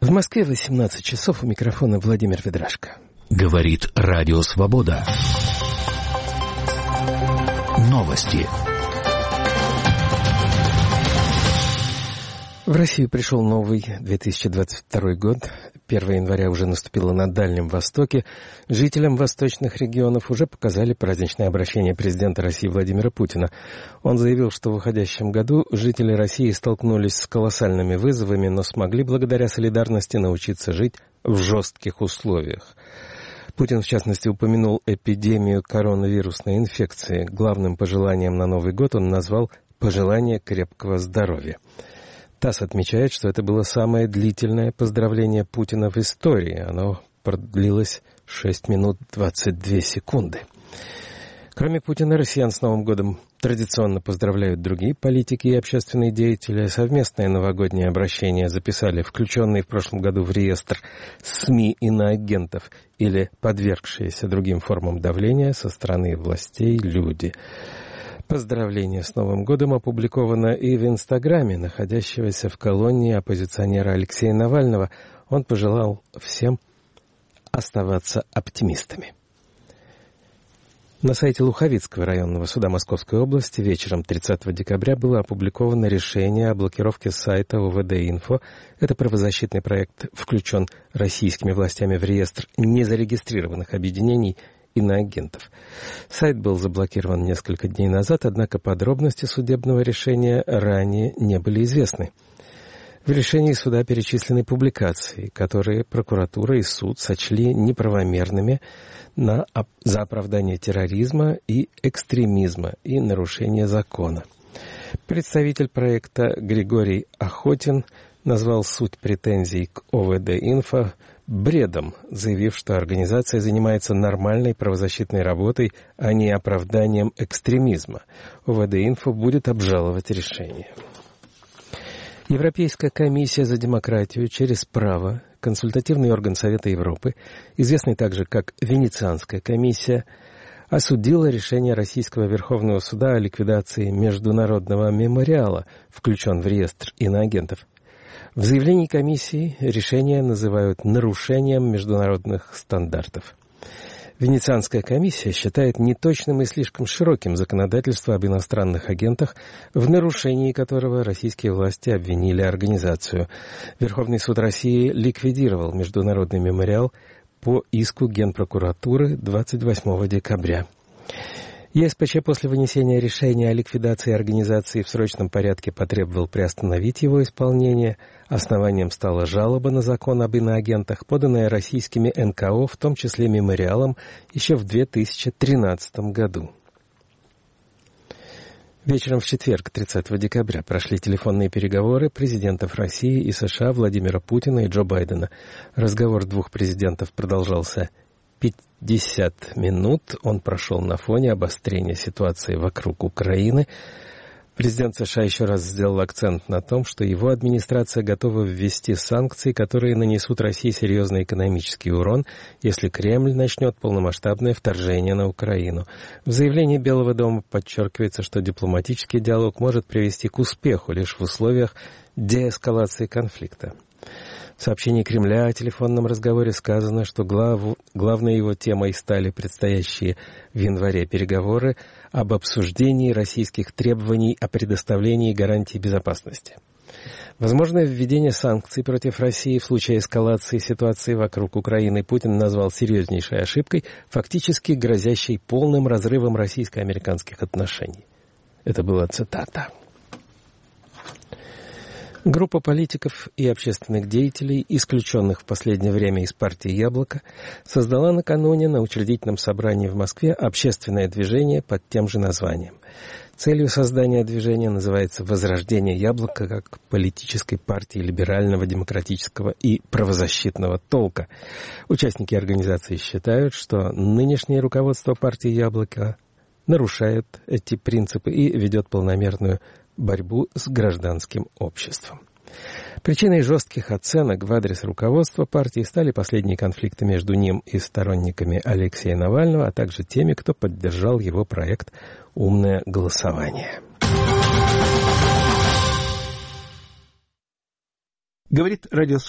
В Москве 18 часов, у микрофона Владимир Ведрашко. Говорит Радио Свобода. Новости. В Россию пришел новый 2022 год. 1 января уже наступило на Дальнем Востоке. Жителям восточных регионов уже показали праздничное обращение президента России Владимира Путина. Он заявил, что в уходящем году жители России столкнулись с колоссальными вызовами, но смогли благодаря солидарности научиться жить в жестких условиях. Путин, в частности, упомянул эпидемию коронавирусной инфекции. Главным пожеланием на Новый год он назвал «пожелание крепкого здоровья». ТАСС отмечает, что это было самое длительное поздравление Путина в истории. Оно продлилось 6 минут 22 секунды. Кроме Путина, россиян с Новым годом традиционно поздравляют другие политики и общественные деятели. Совместное новогоднее обращение записали включенные в прошлом году в реестр СМИ иноагентов или подвергшиеся другим формам давления со стороны властей люди. Поздравление с Новым годом опубликовано и в Инстаграме находящегося в колонии оппозиционера Алексея Навального. Он пожелал всем оставаться оптимистами. На сайте Луховицкого районного суда Московской области вечером 30 декабря было опубликовано решение о блокировке сайта УВД-Инфо. Это правозащитный проект включен российскими властями в реестр незарегистрированных объединений иноагентов. Сайт был заблокирован несколько дней назад, однако подробности судебного решения ранее не были известны. В решении суда перечислены публикации, которые прокуратура и суд сочли неправомерными за оправдание терроризма и экстремизма и нарушение закона. Представитель проекта Григорий Охотин назвал суть претензий к ОВД-Инфо бредом, заявив, что организация занимается нормальной правозащитной работой, а не оправданием экстремизма. ОВД-Инфо будет обжаловать решение. Европейская комиссия за демократию через право, консультативный орган Совета Европы, известный также как Венецианская комиссия, осудила решение Российского Верховного суда о ликвидации Международного мемориала, включен в реестр иноагентов. В заявлении комиссии решение называют нарушением международных стандартов. Венецианская комиссия считает неточным и слишком широким законодательство об иностранных агентах, в нарушении которого российские власти обвинили организацию. Верховный суд России ликвидировал Международный мемориал по иску Генпрокуратуры 28 декабря. ЕСПЧ после вынесения решения о ликвидации организации в срочном порядке потребовал приостановить его исполнение. Основанием стала жалоба на закон об иноагентах, поданная российскими НКО, в том числе мемориалом, еще в 2013 году. Вечером в четверг, 30 декабря, прошли телефонные переговоры президентов России и США Владимира Путина и Джо Байдена. Разговор двух президентов продолжался 50 минут. Он прошел на фоне обострения ситуации вокруг Украины. Президент США еще раз сделал акцент на том, что его администрация готова ввести санкции, которые нанесут России серьезный экономический урон, если Кремль начнет полномасштабное вторжение на Украину. В заявлении Белого дома подчеркивается, что дипломатический диалог может привести к успеху лишь в условиях деэскалации конфликта. В сообщении Кремля о телефонном разговоре сказано, что главной его темой стали предстоящие в январе переговоры об обсуждении российских требований о предоставлении гарантий безопасности. Возможное введение санкций против России в случае эскалации ситуации вокруг Украины Путин назвал серьезнейшей ошибкой, фактически грозящей полным разрывом российско-американских отношений. Это была цитата. Группа политиков и общественных деятелей, исключенных в последнее время из партии «Яблоко», создала накануне на учредительном собрании в Москве общественное движение под тем же названием. Целью создания движения называется «Возрождение Яблока» как политической партии либерального, демократического и правозащитного толка. Участники организации считают, что нынешнее руководство партии «Яблоко» нарушает эти принципы и ведет полномерную борьбу с гражданским обществом. Причиной жестких оценок в адрес руководства партии стали последние конфликты между ним и сторонниками Алексея Навального, а также теми, кто поддержал его проект «Умное голосование». Говорит радио